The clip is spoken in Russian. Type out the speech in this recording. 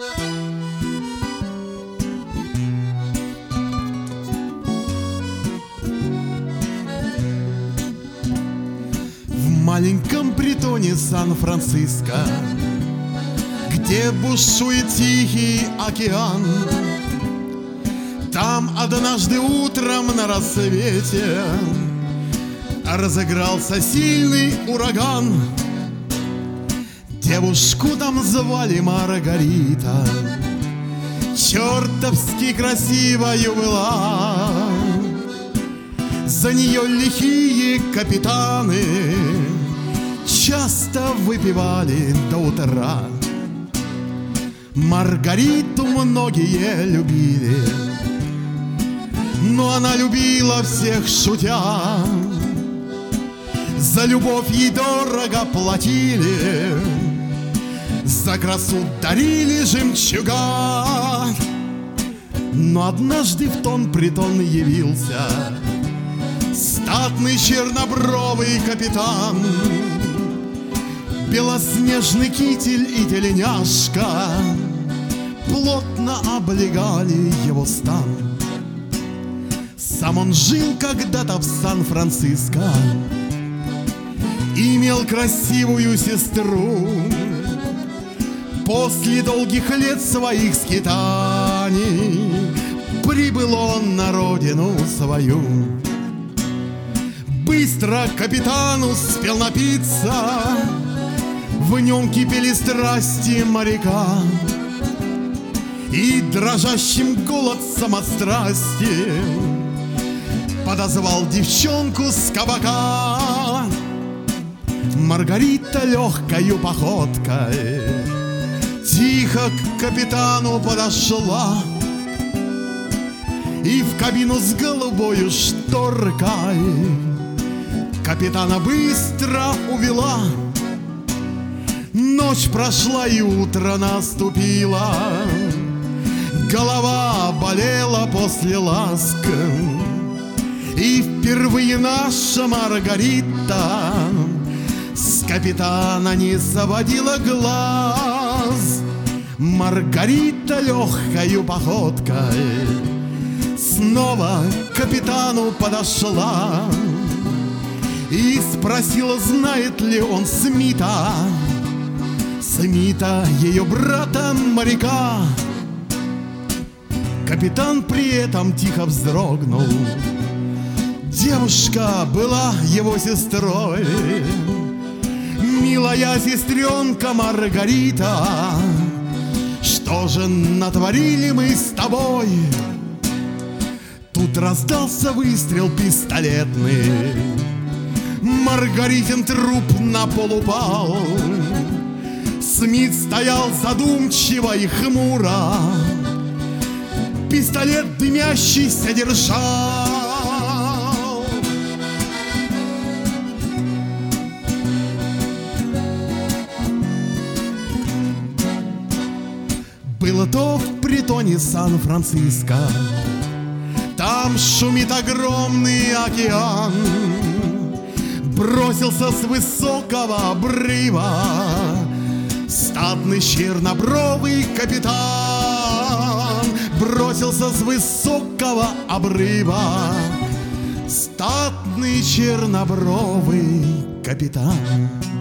В маленьком притоне Сан-Франциско, где бушует тихий океан, там однажды утром на рассвете разыгрался сильный ураган. Девушку там звали Маргарита, чертовски красивою была. За нее лихие капитаны часто выпивали до утра. Маргариту многие любили, но она любила всех шутя. За любовь ей дорого платили, за красу дарили жемчуга. Но однажды в тон притон явился статный чернобровый капитан. Белоснежный китель и тельняшка плотно облегали его стан. Сам он жил когда-то в Сан-Франциско, имел красивую сестру. После долгих лет своих скитаний прибыл он на родину свою. Быстро капитан успел напиться, в нем кипели страсти моряка, и дрожащим голод самострасти подозвал девчонку с кабака. Маргарита легкою походкой тихо к капитану подошла и в кабину с голубою шторкой капитана быстро увела. Ночь прошла и утро наступило, голова болела после ласк, и впервые наша Маргарита с капитана не сводила глаз. Маргарита легкою походкой снова к капитану подошла и спросила, знает ли он Смита, Смита, ее брата моряка. Капитан при этом тихо вздрогнул. Девушка была его сестрой. Милая сестренка Маргарита, что же натворили мы с тобой? Тут раздался выстрел пистолетный, Маргаритин труп на пол упал. Смит стоял задумчиво и хмуро, пистолет дымящийся держал. Было то в притоне Сан-Франциско, там шумит огромный океан. Бросился с высокого обрыва статный чернобровый капитан. Бросился с высокого обрыва статный чернобровый капитан.